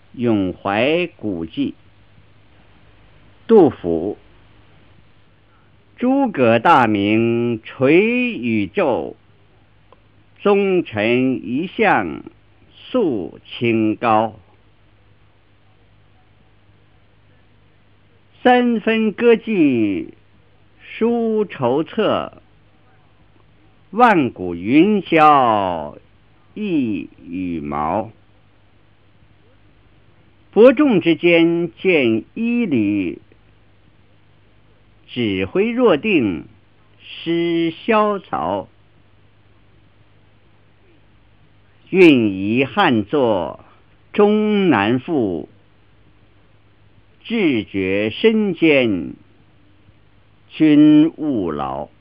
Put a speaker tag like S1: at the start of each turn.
S1: 咏怀古迹。杜甫：诸葛大名垂宇宙，忠臣一向肃清高。三分割据书筹策，万古云霄一羽毛。伯仲之间见一缕，指挥若定失萧曹。运移汉作终难复，志绝身兼君勿劳。